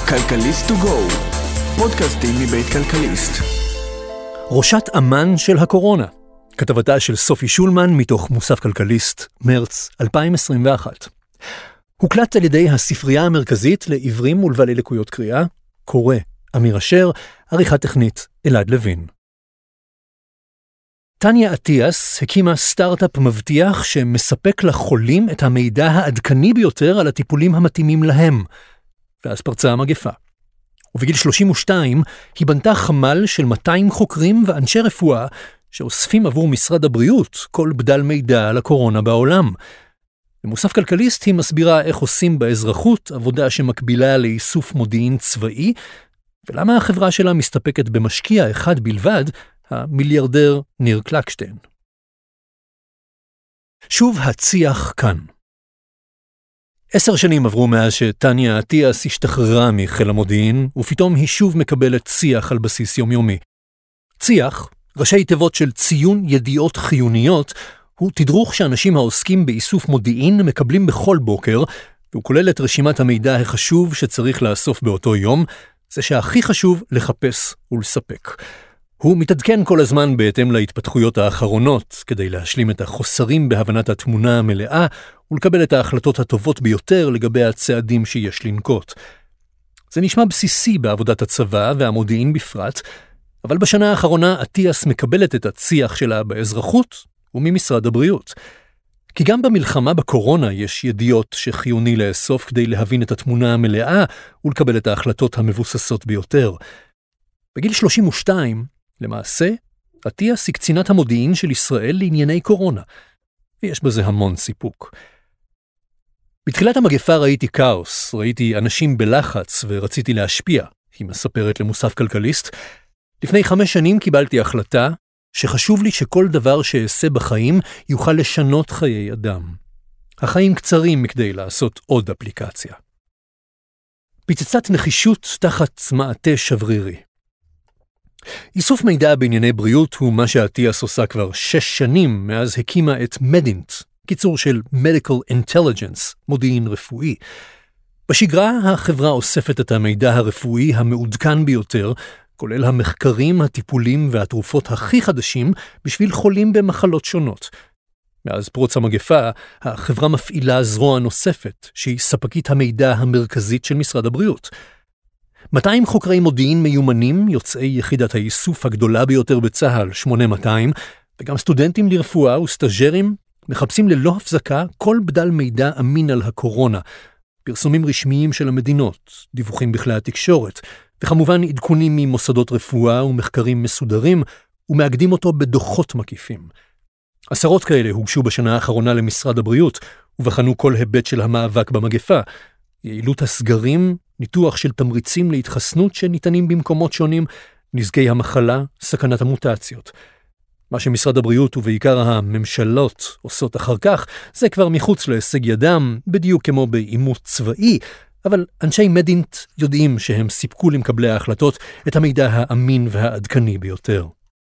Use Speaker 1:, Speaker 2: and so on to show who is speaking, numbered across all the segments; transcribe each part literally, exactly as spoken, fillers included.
Speaker 1: כלכליסט טו גו, פודקאסטים מבית כלכליסט.
Speaker 2: ראשת אמן של הקורונה, כתבתה של סופי שולמן מתוך מוסף כלכליסט, מרץ אלפיים עשרים ואחת. הוקלט על ידי הספרייה המרכזית לעיוורים ולבעלי לקויות קריאה, קורא אמיר אשר, עריכה טכנית אלעד לוין. טניה אטיאס הקימה סטארט-אפ מבטיח שמספק לחולים את המידע העדכני ביותר על הטיפולים המתאימים להם. ואז פרצה המגפה. ובגיל שלושים ושתיים היא בנתה חמ"ל של מאתיים חוקרים ואנשי רפואה שאוספים עבור משרד הבריאות כל בדל מידע על הקורונה בעולם. במוסף כלכליסט היא מסבירה איך עושים באזרחות עבודה שמקבילה לאיסוף מודיעין צבאי, ולמה החברה שלה מסתפקת במשקיע אחד בלבד, המיליארדר ניר קלקשטיין. שוב הציח כאן. עשר שנים עברו מאז שטניה אטיאס השתחררה מחיל המודיעין, ופתאום היא שוב מקבלת ציח על בסיס יומיומי. ציח, ראשי תיבות של ציון ידיעות חיוניות, הוא תדרוך שאנשים העוסקים באיסוף מודיעין מקבלים בכל בוקר, והוא כולל את רשימת המידע החשוב שצריך לאסוף באותו יום, זה שהכי חשוב לחפש ולספק. הוא מתעדכן כל הזמן בהתאם להתפתחויות האחרונות, כדי להשלים את החוסרים בהבנת התמונה המלאה, ולקבל את ההחלטות הטובות ביותר לגבי הצעדים שיש לנקוט. זה נשמע בסיסי בעבודת הצבא והמודיעין בפרט, אבל בשנה האחרונה אטיאס מקבלת את הציח שלה באזרחות וממשרד הבריאות. כי גם במלחמה בקורונה יש ידיעות שחיוני לאסוף כדי להבין את התמונה המלאה ולקבל את ההחלטות המבוססות ביותר. בגיל שלושים ושתיים, למעשה, אטיאס היא קצינת המודיעין של ישראל לענייני קורונה, ויש בזה המון סיפוק. בתחילת המגפה ראיתי כאוס, ראיתי אנשים בלחץ ורציתי להשפיע, היא מספרת למוסף כלכליסט. לפני חמש שנים קיבלתי החלטה שחשוב לי שכל דבר שאעשה בחיים יוכל לשנות חיי אדם. החיים קצרים מכדי לעשות עוד אפליקציה. פיצצת נחישות תחת מעטה שברירי. איסוף מידע בענייני בריאות הוא מה שאטיאס עושה כבר שש שנים מאז הקימה את מדינט, קיצור של Medical Intelligence, מודיעין רפואי. בשגרה החברה אוספת את המידע הרפואי המעודכן ביותר, כולל המחקרים, הטיפולים והתרופות הכי חדשים בשביל חולים במחלות שונות. מאז פרוץ המגפה, החברה מפעילה זרוע נוספת, שהיא ספקית המידע המרכזית של משרד הבריאות. מאתיים חוקרי מודיעין מיומנים, יוצאי יחידת האיסוף הגדולה ביותר בצהל, שמונה מאתיים, וגם סטודנטים לרפואה וסטאז'רים, מחפשים ללא הפסקה כל בדל מידע אמין על הקורונה, פרסומים רשמיים של המדינות, דיווחים בכלי התקשורת, וכמובן עדכונים ממוסדות רפואה ומחקרים מסודרים, ומאגדים אותו בדוחות מקיפים. עשרות כאלה הוגשו בשנה האחרונה למשרד הבריאות, ובחנו כל היבט של המאבק במגפה, יעילות הסגרים, ניתוח של תמריצים להתחסנות שניתנים במקומות שונים, נזקי המחלה, סכנת המוטציות. מה שמשרד הבריאות ובעיקר הממשלות עושות אחר כך, זה כבר מחוץ להישג ידם, בדיוק כמו באימות צבאי, אבל אנשי מדינט יודעים שהם סיפקו למקבלי ההחלטות את המידע האמין והעדכני ביותר.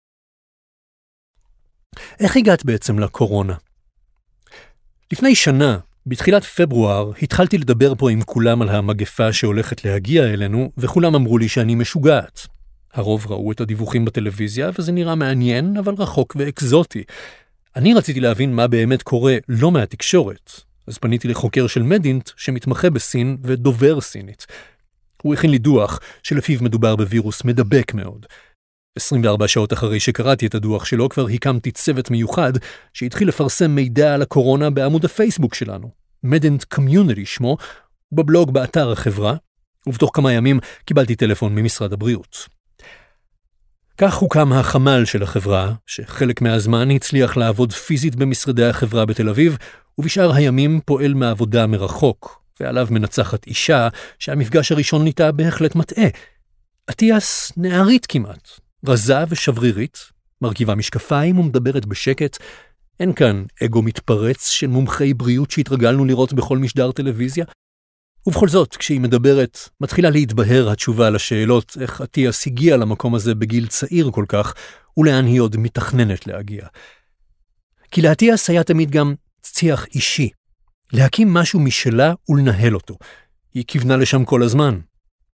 Speaker 2: איך הגעת בעצם לקורונה? לפני שנה, בתחילת פברואר, התחלתי לדבר פה עם כולם על המגפה שהולכת להגיע אלינו, וכולם אמרו לי שאני משוגעת. הרוב ראו את הדיווחים בטלוויזיה, וזה נראה מעניין, אבל רחוק ואקזוטי. אני רציתי להבין מה באמת קורה לא מהתקשורת, אז פניתי לחוקר של מדינט שמתמחה בסין ודובר סינית. הוא הכין לי דוח שלפיו מדובר בווירוס מדבק מאוד. עשרים וארבע שעות אחרי שקראתי את הדוח שלו, כבר הקמתי צוות מיוחד שהתחיל לפרסם מידע על הקורונה בעמוד הפייסבוק שלנו, מדינט קומיוניטי שמו, בבלוג באתר החברה, ובתוך כמה ימים קיבלתי טלפון ממשרד הבריאות. כך הוקם החמ"ל של החברה, שחלק מהזמן הצליח לעבוד פיזית במשרדי החברה בתל אביב, ובשאר הימים פועל מעבודה מרחוק, ועליו מנצחת אישה שהמפגש הראשון איתה בהחלט מטעה. אטיאס נערית כמעט, רזה ושברירית, מרכיבה משקפיים ומדברת בשקט. אין כאן אגו מתפרץ של מומחי בריאות שהתרגלנו לראות בכל משדר טלוויזיה. ובכל זאת, כשהיא מדברת, מתחילה להתבהר התשובה לשאלות איך אטיאס הגיע למקום הזה בגיל צעיר כל כך, ולאן היא עוד מתכננת להגיע. כי לאטיאס היה תמיד גם ציח אישי, להקים משהו משלה ולנהל אותו. היא כיוונה לשם כל הזמן.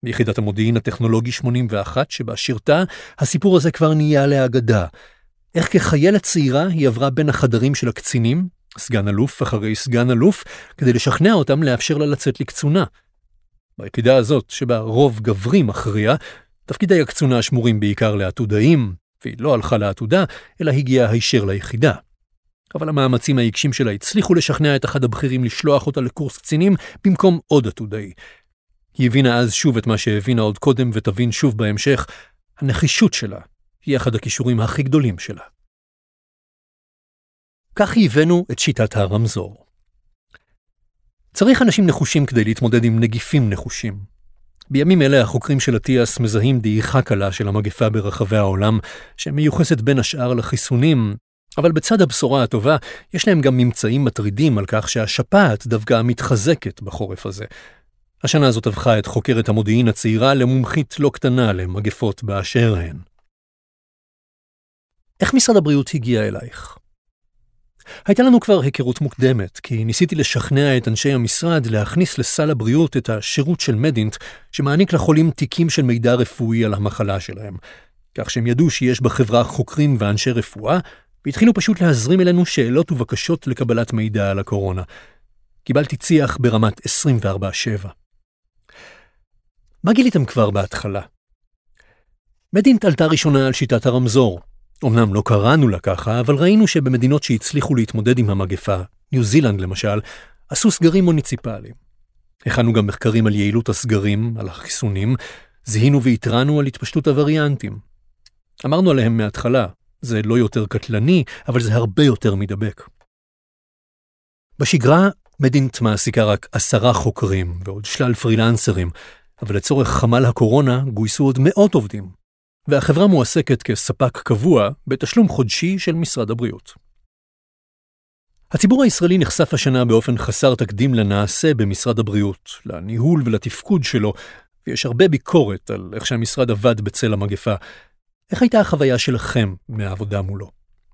Speaker 2: ביחידת המודיעין הטכנולוגי שמונים ואחת שבה שירתה, הסיפור הזה כבר נהיה לאגדה. איך כחיילת צעירה היא עברה בין החדרים של הקצינים, סגן אלוף אחרי סגן אלוף, כדי לשכנע אותם לאפשר לה לצאת לקצונה. ביחידה הזאת, שבה רוב גברי מכריע, תפקידי הקצונה שמורים בעיקר לעתודאים, והיא לא הלכה לעתודה, אלא הגיעה הישר ליחידה. אבל המאמצים העיקשים שלה הצליחו לשכנע את אחד הבכירים לשלוח אותה לקורס קצינים במקום עוד עתודאי. היא הבינה אז שוב את מה שהבינה עוד קודם ותבין שוב בהמשך, הנחישות שלה היא אחד הכישורים הכי גדולים שלה. כך הבאנו את שיטת הרמזור. צריך אנשים נחושים כדי להתמודד עם נגיפים נחושים. בימים אלה החוקרים של אטיאס מזהים דעיכה קלה של המגפה ברחבי העולם, שמיוחסת בין השאר לחיסונים, אבל בצד הבשורה הטובה, יש להם גם ממצאים מטרידים על כך שהשפעת דווקא מתחזקת בחורף הזה. השנה הזאת הפכה את חוקרת המודיעין הצעירה למומחית לא קטנה למגפות באשר הן. איך משרד הבריאות הגיע אלייך? הייתה לנו כבר היכרות מוקדמת, כי ניסיתי לשכנע את אנשי המשרד להכניס לסל הבריאות את השירות של מדינט, שמעניק לחולים תיקים של מידע רפואי על המחלה שלהם, כך שהם ידעו שיש בחברה חוקרים ואנשי רפואה, והתחילו פשוט להזרים אלינו שאלות ובקשות לקבלת מידע על הקורונה. קיבלתי ציח ברמת עשרים וארבע שבע. מה גיליתם כבר בהתחלה? מדינט עלתה ראשונה על שיטת הרמזור. אמנם לא קראנו לה ככה, אבל ראינו שבמדינות שהצליחו להתמודד עם המגפה, ניו זילנד למשל, עשו סגרים מוניציפליים. הכנו גם מחקרים על יעילות הסגרים, על החיסונים, זיהינו והתרענו על התפשטות הווריאנטים. אמרנו עליהם מההתחלה, זה לא יותר קטלני, אבל זה הרבה יותר מדבק. בשגרה, מדינט מעסיקה רק עשרה חוקרים ועוד שלל פרילנסרים, אבל לצורך חמ"ל הקורונה גויסו עוד מאות עובדים, והחברה מועסקת כספק קבוע בתשלום חודשי של משרד הבריאות. הציבור הישראלי נחשף השנה באופן חסר תקדים לנעשה במשרד הבריאות, לניהול ולתפקוד שלו, ויש הרבה ביקורת על איך שהמשרד עבד בצל המגפה. איך הייתה החוויה שלכם מהעבודה מולו?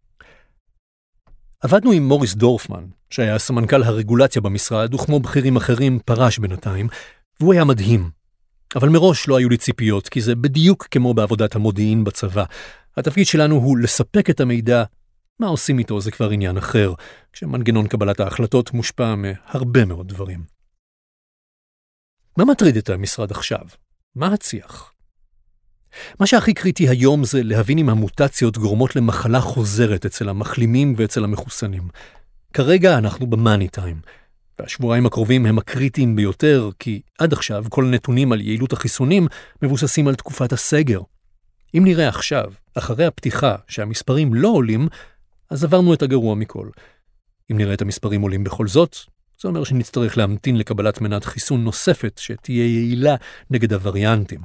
Speaker 2: עבדנו עם מוריס דורפמן, שהיה סמנכ"ל הרגולציה במשרד, וכמו בכירים אחרים פרש בינתיים, והוא היה מדהים. אבל מראש לא היו לי ציפיות, כי זה בדיוק כמו בעבודת המודיעין בצבא. התפקיד שלנו הוא לספק את המידע, מה עושים איתו זה כבר עניין אחר, כשמנגנון קבלת ההחלטות מושפע מהרבה מאוד דברים. מה מטריד את המשרד עכשיו? מה הציח? מה שהכי קריטי היום זה להבין אם המוטציות גורמות למחלה חוזרת אצל המחלימים ואצל המחוסנים. כרגע אנחנו במאני טיים, והשבועיים הקרובים הם הקריטיים ביותר, כי עד עכשיו כל הנתונים על יעילות החיסונים מבוססים על תקופת הסגר. אם נראה עכשיו, אחרי הפתיחה, שהמספרים לא עולים, אז עברנו את הגרוע מכל. אם נראה את המספרים עולים בכל זאת, זה אומר שנצטרך להמתין לקבלת מנת חיסון נוספת שתהיה יעילה נגד הווריאנטים.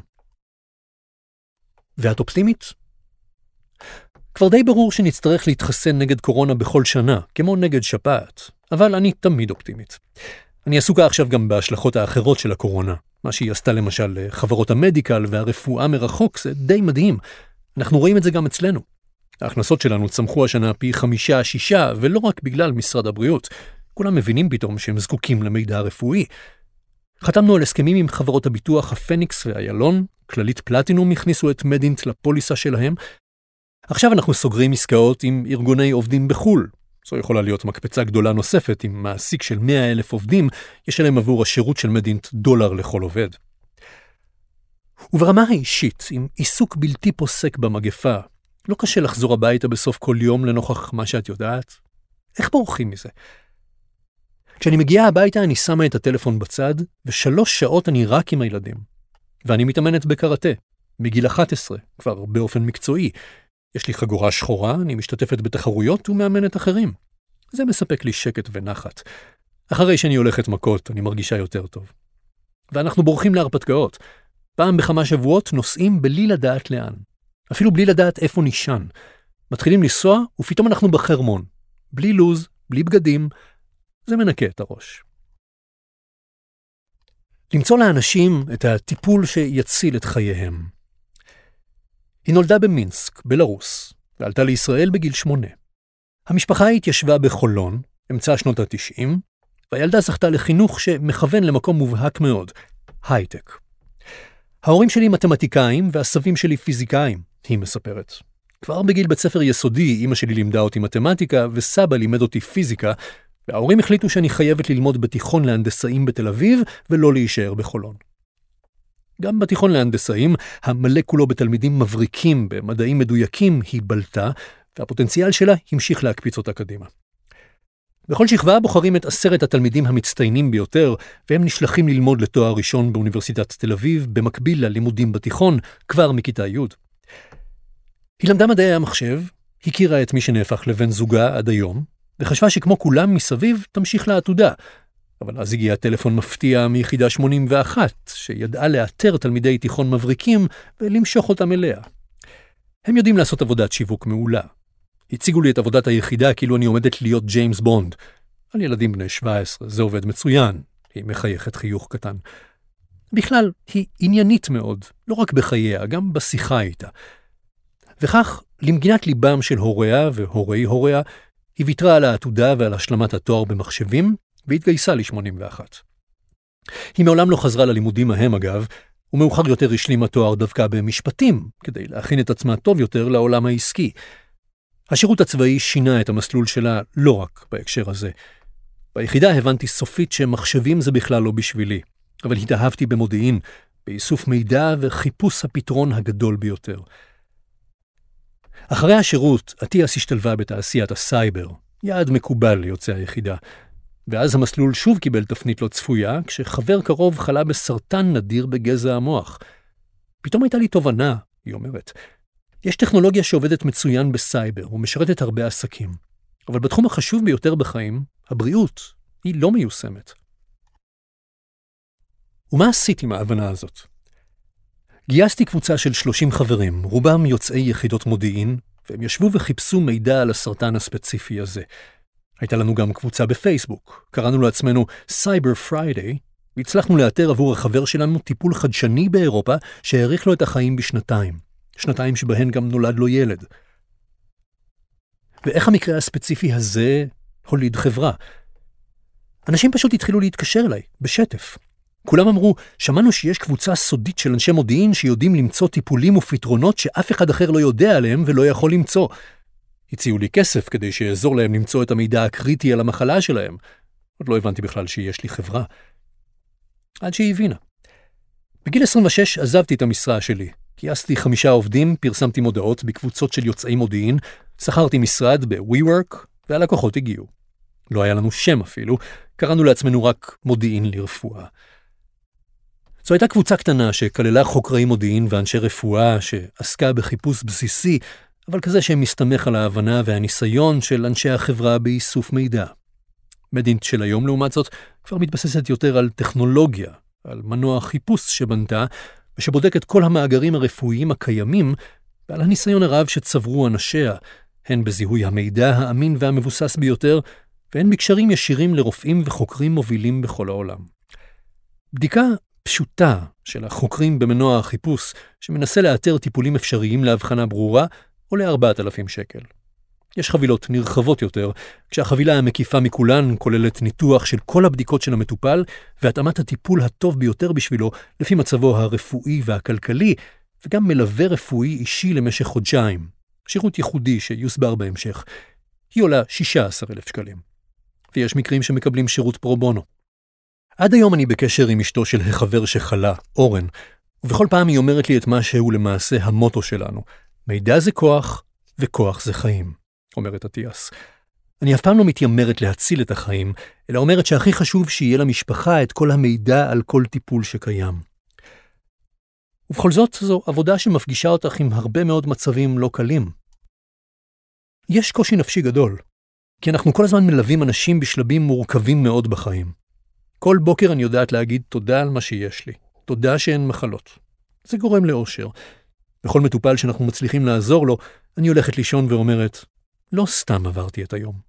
Speaker 2: ואת אופטימית? כבר די ברור שנצטרך להתחסן נגד קורונה בכל שנה, כמו נגד שפעת, אבל אני תמיד אופטימית. אני עסוקה עכשיו גם בהשלכות האחרות של הקורונה. מה שהיא עשתה למשל לחברות המדיקל והרפואה מרחוק זה די מדהים. אנחנו רואים את זה גם אצלנו. ההכנסות שלנו צמחו השנה פי חמישה, שישה, ולא רק בגלל משרד הבריאות. כולם מבינים פתאום שהם זקוקים למידע רפואי. חתמנו על הסכמים עם חברות הביטוח הפניקס והיילון, כללית פלטינום הכניסו את מדינט לפוליסה שלהם. עכשיו אנחנו סוגרים עסקאות עם ארגוני עובדים בחול. זו יכולה להיות מקפצה גדולה נוספת עם מעסיק של מאה אלף עובדים, יש עליהם עבור השירות של מדינט דולר לכל עובד. וברמה האישית, עם עיסוק בלתי פוסק במגפה, לא קשה לחזור הביתה בסוף כל יום לנוכח מה שאת יודעת? איך בורחים מזה? כשאני מגיעה הביתה אני שמה את הטלפון בצד, ושלוש שעות אני רק עם הילדים. ואני מתאמנת בקראטה, מגיל אחת עשרה, כבר באופן מקצועי. יש לי חגורה שחורה, אני משתתפת בתחרויות ומאמנת אחרים. זה מספק לי שקט ונחת. אחרי שאני הולכת מכות, אני מרגישה יותר טוב. ואנחנו בורחים להרפתקאות. פעם בכמה שבועות נוסעים בלי לדעת לאן. אפילו בלי לדעת איפה נשען. מתחילים לנסוע, ופתאום אנחנו בחרמון. בלי לוז, בלי בגדים. זה מנקה את הראש. למצוא לאנשים את הטיפול שיציל את חייהם. היא נולדה במינסק, בלרוס, ועלתה לישראל בגיל שמונה. המשפחה התיישבה בחולון, אמצע שנות ה-תשעים, והילדה זכתה לחינוך שמכוון למקום מובהק מאוד, הייטק. ההורים שלי מתמטיקאים והסבים שלי פיזיקאים, היא מספרת. כבר בגיל בית ספר יסודי, אמא שלי לימדה אותי מתמטיקה וסבא לימד אותי פיזיקה, וההורים החליטו שאני חייבת ללמוד בתיכון להנדסאים בתל אביב ולא להישאר בחולון. גם בתיכון להנדסאים, המלא כולו בתלמידים מבריקים במדעים מדויקים, היא בלטה, והפוטנציאל שלה המשיך להקפיץ אותה קדימה. בכל שכבה בוחרים את עשרת התלמידים המצטיינים ביותר, והם נשלחים ללמוד לתואר ראשון באוניברסיטת תל אביב, במקביל ללימודים בתיכון, כבר מכיתה י'. היא למדה מדעי המחשב, הכירה את מי שנהפך לבן זוגה עד היום, וחשבה שכמו כולם מסביב תמשיך לעתודה. אבל אז הגיע טלפון מפתיע מיחידה שמונים ואחת, שידעה לאתר תלמידי תיכון מבריקים ולמשוך אותם אליה. הם יודעים לעשות עבודת שיווק מעולה. הציגו לי את עבודת היחידה כאילו אני עומדת להיות ג'יימס בונד. על ילדים בני שבע עשרה, זה עובד מצוין. היא מחייכת חיוך קטן. בכלל, היא עניינית מאוד, לא רק בחייה, גם בשיחה איתה. וכך, למגינת ליבם של הוריה והורי הוריה, היא ויתרה על העתודה ועל השלמת התואר במחשבים, והתגייסה ל-שמונים ואחת. היא מעולם לא חזרה ללימודים ההם אגב, ומאוחר יותר השלימה תואר דווקא במשפטים, כדי להכין את עצמה טוב יותר לעולם העסקי. השירות הצבאי שינה את המסלול שלה לא רק בהקשר הזה. ביחידה הבנתי סופית שמחשבים זה בכלל לא בשבילי, אבל התאהבתי במודיעין, באיסוף מידע וחיפוש הפתרון הגדול ביותר. אחרי השירות, אטיאס השתלבה בתעשיית הסייבר, יעד מקובל ליוצאי היחידה, ואז המסלול שוב קיבל תפנית לא צפויה, כשחבר קרוב חלה בסרטן נדיר בגזע המוח. פתאום הייתה לי תובנה, היא אומרת. יש טכנולוגיה שעובדת מצוין בסייבר ומשרתת הרבה עסקים, אבל בתחום החשוב ביותר בחיים, הבריאות, היא לא מיושמת. ומה עשית עם ההבנה הזאת? גייסתי קבוצה של שלושים חברים, רובם יוצאי יחידות מודיעין, והם ישבו וחיפשו מידע על הסרטן הספציפי הזה. הייתה לנו גם קבוצה בפייסבוק, קראנו לעצמנו Cyber Friday, והצלחנו לאתר עבור החבר שלנו טיפול חדשני באירופה שהאריך לו את החיים בשנתיים, שנתיים שבהן גם נולד לו ילד. ואיך המקרה הספציפי הזה הוליד חברה? אנשים פשוט התחילו להתקשר אליי, בשטף. כולם אמרו, שמענו שיש קבוצה סודית של אנשי מודיעין שיודעים למצוא טיפולים ופתרונות שאף אחד אחר לא יודע עליהם ולא יכול למצוא. הציעו לי כסף כדי שיעזור להם למצוא את המידע הקריטי על המחלה שלהם. עוד לא הבנתי בכלל שיש לי חברה. עד שהיא הבינה. בגיל עשרים ושש עזבתי את המשרה שלי. גייסתי חמישה עובדים, פרסמתי מודעות בקבוצות של יוצאי מודיעין, שכרתי משרד ב-WeWork, והלקוחות הגיעו. לא היה לנו שם אפילו, קראנו לעצמנו רק מודיעין לרפואה. זו הייתה קבוצה קטנה שכללה חוקרי מודיעין ואנשי רפואה שעסקה בחיפוש בסיסי, אבל כזה שמסתמך על ההבנה והניסיון של אנשי החברה באיסוף מידע. מדינט של היום לעומת זאת כבר מתבססת יותר על טכנולוגיה, על מנוע חיפוש שבנתה, ושבודק את כל המאגרים הרפואיים הקיימים, ועל הניסיון הרב שצברו אנשיה, הן בזיהוי המידע האמין והמבוסס ביותר, והן בקשרים ישירים לרופאים וחוקרים מובילים בכל העולם. בדיקה פשוטה של החוקרים במנוע החיפוש, שמנסה לאתר טיפולים אפשריים להבחנה ברורה, עולה ארבעת אלפים שקל. יש חבילות נרחבות יותר, כשהחבילה המקיפה מכולן כוללת ניתוח של כל הבדיקות של המטופל, והתאמת הטיפול הטוב ביותר בשבילו, לפי מצבו הרפואי והכלכלי, וגם מלווה רפואי אישי למשך חודשיים. שירות ייחודי שיוסבר בהמשך. היא עולה שישה עשר אלף שקלים. ויש מקרים שמקבלים שירות פרו בונו. עד היום אני בקשר עם אשתו של החבר שחלה, אורן, ובכל פעם היא אומרת לי את מה שהוא למעשה המוטו שלנו. מידע זה כוח, וכוח זה חיים, אומרת אטיאס. אני אף פעם לא מתיימרת להציל את החיים, אלא אומרת שהכי חשוב שיהיה למשפחה את כל המידע על כל טיפול שקיים. ובכל זאת זו עבודה שמפגישה אותך עם הרבה מאוד מצבים לא קלים. יש קושי נפשי גדול, כי אנחנו כל הזמן מלווים אנשים בשלבים מורכבים מאוד בחיים. כל בוקר אני יודעת להגיד תודה על מה שיש לי, תודה שאין מחלות. זה גורם לאושר. בכל מטופל שאנחנו מצליחים לעזור לו, אני הולכת לישון ואומרת, לא סתם עברתי את היום.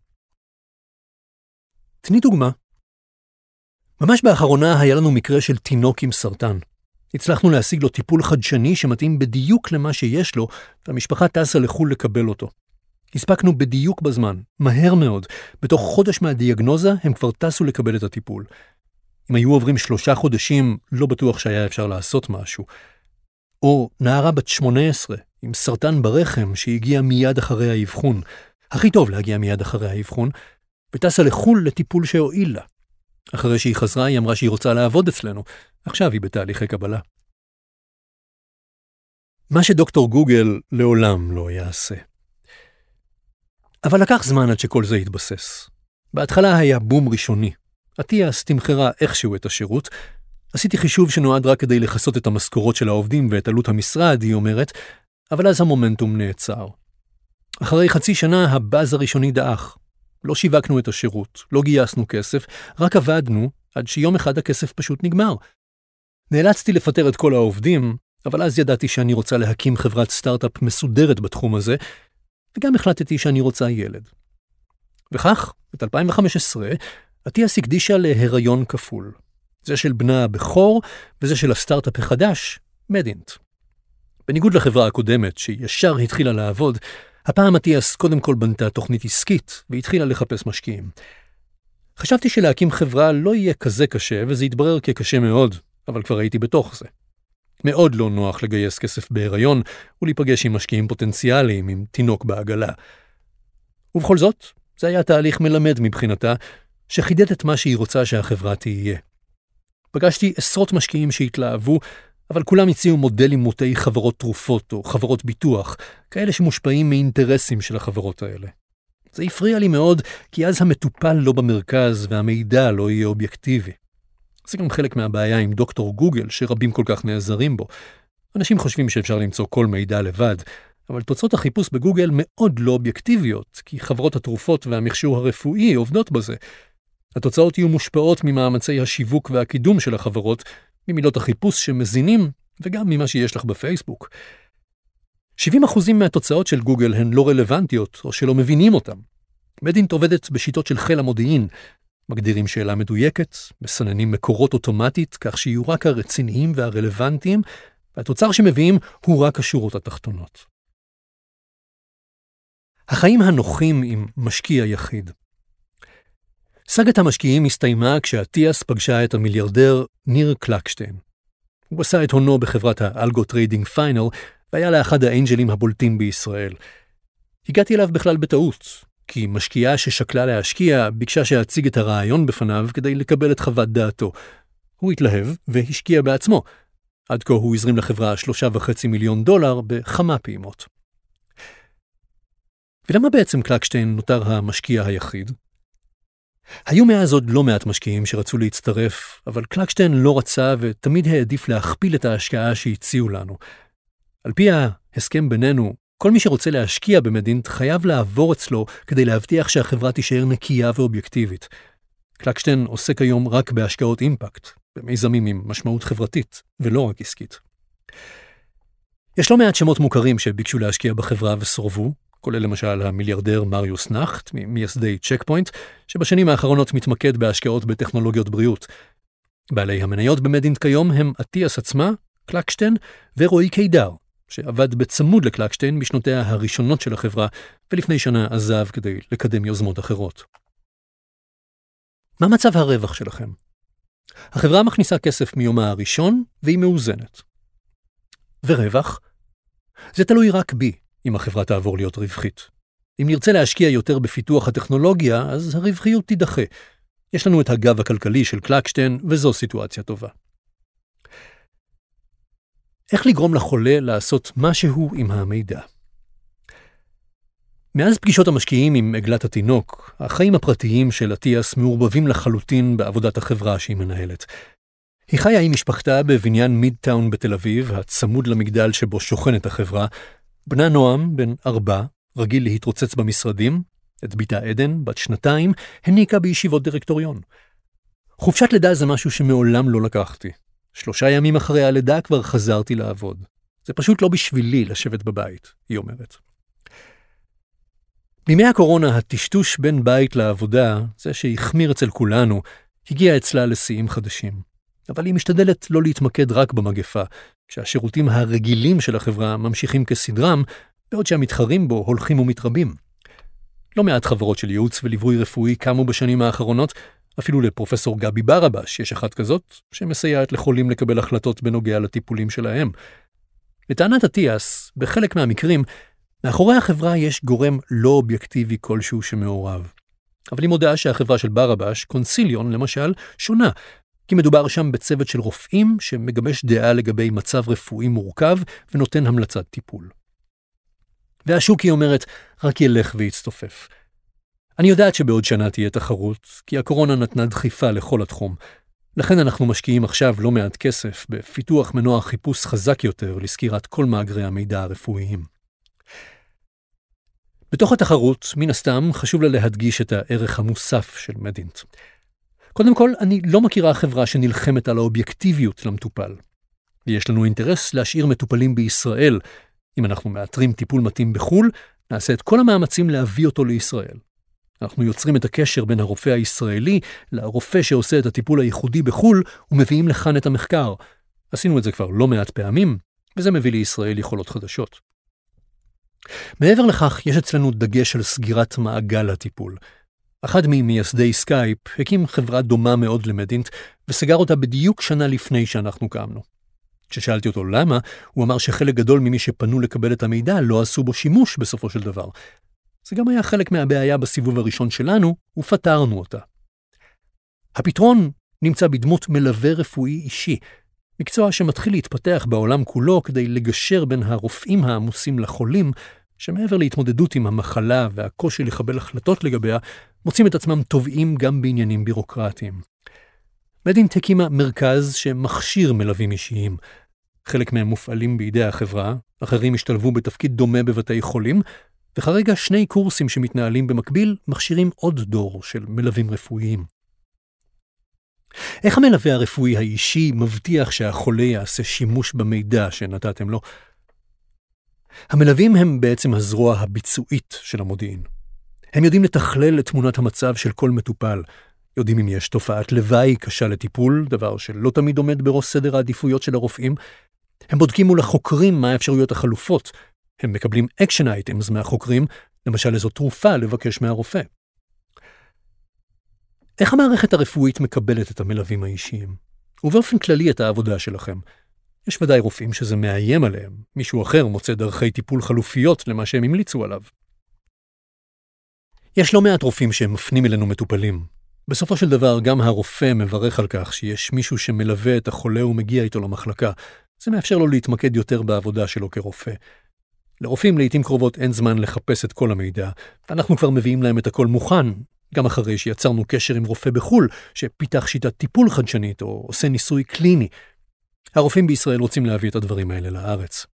Speaker 2: תני דוגמה. ממש באחרונה היה לנו מקרה של תינוק עם סרטן. הצלחנו להשיג לו טיפול חדשני שמתאים בדיוק למה שיש לו, והמשפחה טסה לחול לקבל אותו. הספקנו בדיוק בזמן, מהר מאוד. בתוך חודש מהדיאגנוזה הם כבר טסו לקבל את הטיפול. אם היו עוברים שלושה חודשים, לא בטוח שהיה אפשר לעשות משהו. או נערה בת שמונה עשרה עם סרטן ברחם שהגיעה מיד אחרי האבחון, הכי טוב להגיע מיד אחרי האבחון, וטסה לחול לטיפול שהועיל לה. אחרי שהיא חזרה היא אמרה שהיא רוצה לעבוד אצלנו, עכשיו היא בתהליכי קבלה. מה שדוקטור גוגל לעולם לא יעשה. אבל לקח זמן עד שכל זה התבסס. בהתחלה היה בום ראשוני. אטיאס תמחרה איכשהו את השירות. עשיתי חישוב שנועד רק כדי לחסות את המשכורות של העובדים ואת עלות המשרד, היא אומרת, אבל אז המומנטום נעצר. אחרי חצי שנה הבאז הראשוני דאח. לא שיווקנו את השירות, לא גייסנו כסף, רק עבדנו עד שיום אחד הכסף פשוט נגמר. נאלצתי לפטר את כל העובדים, אבל אז ידעתי שאני רוצה להקים חברת סטארט-אפ מסודרת בתחום הזה, וגם החלטתי שאני רוצה ילד. וכך, את אלפיים וחמש עשרה, אטיאס הקדישה להיריון כפול. זה של בנה הבכור, וזה של הסטארט-אפ החדש, מדינט. בניגוד לחברה הקודמת, שישר התחילה לעבוד, הפעם אטיאס קודם כל בנתה תוכנית עסקית, והתחילה לחפש משקיעים. חשבתי שלהקים חברה לא יהיה כזה קשה, וזה יתברר כקשה מאוד, אבל כבר הייתי בתוך זה. מאוד לא נוח לגייס כסף בהיריון, ולהיפגש עם משקיעים פוטנציאליים, עם תינוק בעגלה. ובכל זאת, זה היה תהליך מלמד מבחינתה, שחידד את מה שהיא רוצה שהחברה תהיה. פגשתי עשרות משקיעים שהתלהבו, אבל כולם הציעו מודלים מוטי חברות תרופות או חברות ביטוח, כאלה שמושפעים מאינטרסים של החברות האלה. זה הפריע לי מאוד, כי אז המטופל לא במרכז והמידע לא יהיה אובייקטיבי. זה גם חלק מהבעיה עם דוקטור גוגל, שרבים כל כך נעזרים בו. אנשים חושבים שאפשר למצוא כל מידע לבד, אבל תוצאות החיפוש בגוגל מאוד לא אובייקטיביות, כי חברות התרופות והמכשור הרפואי עובדות בזה. התוצאות יהיו מושפעות ממאמצי השיווק והקידום של החברות, ממילות החיפוש שמזינים, וגם ממה שיש לך בפייסבוק. שבעים אחוז מהתוצאות של גוגל הן לא רלוונטיות, או שלא מבינים אותן. מדינט עובדת בשיטות של חיל המודיעין, מגדירים שאלה מדויקת, מסננים מקורות אוטומטית, כך שיהיו רק הרציניים והרלוונטיים, והתוצר שמביאים הוא רק השורות התחתונות. החיים הנוחים עם משקיע יחיד. סגת המשקיעים הסתיימה כשאטיאס פגשה את המיליארדר ניר קלקשטיין. הוא עשה את הונו בחברת האלגו טריידינג פיינל, והיה לאחד האנג'לים הבולטים בישראל. הגעתי אליו בכלל בטעות, כי משקיעה ששקלה להשקיע ביקשה שאציג את הרעיון בפניו כדי לקבל את חוות דעתו. הוא התלהב והשקיע בעצמו. עד כה הוא הזרים לחברה שלושה וחצי מיליון דולר בכמה פעימות. ולמה בעצם קלקשטיין נותר המשקיע היחיד? היו מאז עוד לא מעט משקיעים שרצו להצטרף, אבל קלקשטיין לא רצה ותמיד העדיף להכפיל את ההשקעה שהציעו לנו. על פי ההסכם בינינו, כל מי שרוצה להשקיע במדינט חייב לעבור אצלו כדי להבטיח שהחברה תישאר נקייה ואובייקטיבית. קלקשטיין עוסק היום רק בהשקעות אימפקט, במיזמים עם משמעות חברתית, ולא רק עסקית. יש לא מעט שמות מוכרים שביקשו להשקיע בחברה וסורבו, כולל למשל המיליארדר מריוס נחט, ממייסדי צ'ק פוינט, שבשנים האחרונות מתמקד בהשקעות בטכנולוגיות בריאות. בעלי המניות במדינט כיום הם אטיאס עצמה, קלקשטיין ורועי קידר, שעבד בצמוד לקלקשטיין בשנותיה הראשונות של החברה, ולפני שנה עזב כדי לקדם יוזמות אחרות. מה מצב הרווח שלכם? החברה מכניסה כסף מיומה הראשון, והיא מאוזנת. ורווח? זה תלוי רק בי, אם החברה תעבור להיות רווחית. אם נרצה להשקיע יותר בפיתוח הטכנולוגיה, אז הרווחיות תידחה. יש לנו את הגב הכלכלי של קלקשטיין, וזו סיטואציה טובה. איך לגרום לחולה לעשות משהו עם המידע? מאז פגישות המשקיעים עם עגלת התינוק, החיים הפרטיים של אטיאס מעורבבים לחלוטין בעבודת החברה שהיא מנהלת. היא חיה עם משפחתה בבניין מידטאון בתל אביב, הצמוד למגדל שבו שוכנת החברה. בנה נועם, בן ארבע, רגיל להתרוצץ במשרדים, את ביתה עדן, בת שנתיים, הניקה בישיבות דירקטוריון. חופשת לידה זה משהו שמעולם לא לקחתי. שלושה ימים אחרי הלידה כבר חזרתי לעבוד. זה פשוט לא בשבילי לשבת בבית, היא אומרת. בימי הקורונה, הטשטוש בין בית לעבודה, זה שהחמיר אצל כולנו, הגיע אצלה לשיאים חדשים. אבל היא משתדלת לא להתמקד רק במגפה, כשהשירותים הרגילים של החברה ממשיכים כסדרם, בעוד שהמתחרים בו הולכים ומתרבים. לא מעט חברות של ייעוץ וליווי רפואי קמו בשנים האחרונות, אפילו לפרופסור גבי ברבש יש אחת כזאת, שמסייעת לחולים לקבל החלטות בנוגע לטיפולים שלהם. לטענת אטיאס, בחלק מהמקרים, מאחורי החברה יש גורם לא אובייקטיבי כלשהו שמעורב. אבל היא מודעה שהחברה של ברבש, קונסיליון למשל, שונה, כי מדובר שם בצוות של רופאים שמגבש דעה לגבי מצב רפואי מורכב ונותן המלצת טיפול. והשוק, היא אומרת, רק ילך ויצטופף. אני יודעת שבעוד שנה תהיה תחרות, כי הקורונה נתנה דחיפה לכל התחום. לכן אנחנו משקיעים עכשיו לא מעט כסף בפיתוח מנוע חיפוש חזק יותר לסקירת כל מאגרי המידע הרפואיים. בתוך התחרות, מן הסתם, חשוב לה להדגיש את הערך המוסף של מדינט. קודם כל, אני לא מכירה חברה שנלחמת על האובייקטיביות למטופל. ויש לנו אינטרס להשאיר מטופלים בישראל. אם אנחנו מאתרים טיפול מתאים בחול, נעשה את כל המאמצים להביא אותו לישראל. אנחנו יוצרים את הקשר בין הרופא הישראלי לרופא שעושה את הטיפול הייחודי בחול, ומביאים לכאן את המחקר. עשינו את זה כבר לא מעט פעמים, וזה מביא לישראל יכולות חדשות. מעבר לכך, יש אצלנו דגש על סגירת מעגל הטיפול. אחד ממייסדי סקייפ הקים חברה דומה מאוד למדינט, וסגר אותה בדיוק שנה לפני שאנחנו קמנו. כששאלתי אותו למה, הוא אמר שחלק גדול ממי שפנו לקבל את המידע לא עשו בו שימוש בסופו של דבר. זה גם היה חלק מהבעיה בסיבוב הראשון שלנו, ופתרנו אותה. הפתרון נמצא בדמות מלווה רפואי אישי, מקצוע שמתחיל להתפתח בעולם כולו כדי לגשר בין הרופאים העמוסים לחולים, שמעבר להתמודדות עם המחלה והקושי לקבל החלטות לגביה, מוצאים את עצמם טובעים גם בעניינים בירוקרטיים. מדינט הקימה מרכז שמכשיר מלווים אישיים. חלק מהם מופעלים בידי החברה, אחרים השתלבו בתפקיד דומה בבתי חולים, וכרגע שני קורסים שמתנהלים במקביל מכשירים עוד דור של מלווים רפואיים. איך המלווה הרפואי האישי מבטיח שהחולה יעשה שימוש במידע שנתתם לו? המלווים הם בעצם הזרוע הביצועית של המודיעין. הם יודעים לתכלל את תמונת המצב של כל מטופל, יודעים אם יש תופעת לוואי קשה לטיפול, דבר שלא תמיד עומד בראש סדר העדיפויות של הרופאים. הם בודקים מול החוקרים מה האפשרויות החלופות. הם מקבלים אקשן אייטמס מהחוקרים, למשל איזו תרופה לבקש מהרופא. איך המערכת הרפואית מקבלת את המלווים האישיים? ובאופן כללי את העבודה שלכם. יש ודאי רופאים שזה מאיים עליהם. מישהו אחר מוצא דרכי טיפול חלופיות למה שהם המליצו עליו. יש לא מעט רופאים שמפנים אלינו מטופלים. בסופו של דבר גם הרופא מברך על כך שיש מישהו שמלווה את החולה ומגיע איתו למחלקה. זה מאפשר לו להתמקד יותר בעבודה שלו כרופא. לרופאים לעתים קרובות אין זמן לחפש את כל המידע, ואנחנו כבר מביאים להם את הכל מוכן, גם אחרי שיצרנו קשר עם רופא בחול, שפיתח שיטת טיפול חדשנית או עושה ניסוי קליני. הרופאים בישראל רוצים להביא את הדברים האלה לארץ.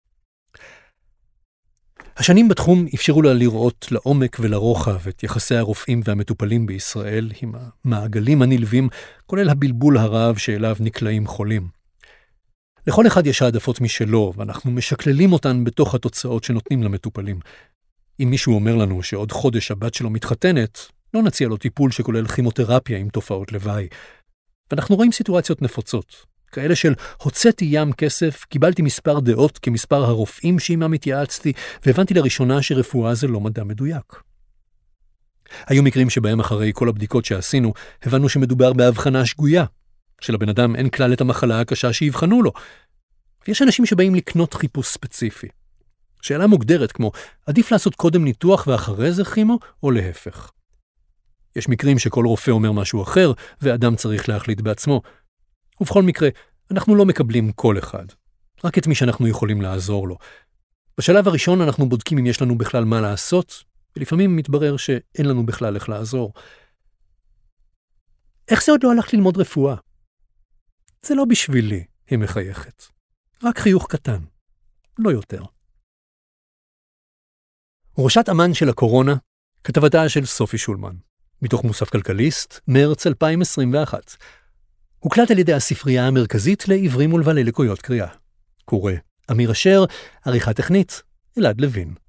Speaker 2: השנים בתחום אפשרו לה לראות לעומק ולרוחב את יחסי הרופאים והמטופלים בישראל עם המעגלים הנלווים, כולל הבלבול הרב שאליו נקלעים חולים. לכל אחד יש העדפות משלו, ואנחנו משקללים אותן בתוך התוצאות שנותנים למטופלים. אם מישהו אומר לנו שעוד חודש הבת שלו מתחתנת, לא נציע לו טיפול שכולל כימותרפיה עם תופעות לוואי. ואנחנו רואים סיטואציות נפוצות, כאלה של הוצאתי ים כסף, קיבלתי מספר דעות כמספר הרופאים שעימם התייעצתי, והבנתי לראשונה שרפואה זה לא מדע מדויק. היו מקרים שבהם אחרי כל הבדיקות שעשינו, הבנו שמדובר בהבחנה שגויה, שלבן אדם אין כלל את המחלה הקשה שיבחנו לו. ויש אנשים שבאים לקנות חיפוש ספציפי. שאלה מוגדרת כמו, עדיף לעשות קודם ניתוח ואחרי זה כימו, או להפך. יש מקרים שכל רופא אומר משהו אחר, ואדם צריך להחליט בעצמו. ובכל מקרה, אנחנו לא מקבלים כל אחד. רק את מי שאנחנו יכולים לעזור לו. בשלב הראשון אנחנו בודקים אם יש לנו בכלל מה לעשות, ולפעמים מתברר שאין לנו בכלל איך לעזור. איך זה עוד לא הלך ללמוד רפואה? זה לא בשבילי, היא מחייכת. רק חיוך קטן. לא יותר. ראשת אמן של הקורונה, כתבתה של סופי שולמן. מתוך מוסף כלכליסט, מרץ אלפיים עשרים ואחת. הוקלט על ידי הספרייה המרכזית לעברים ולבעלי לקויות קריאה. קורא, אמיר אשר, עריכה טכנית, אלעד לוין.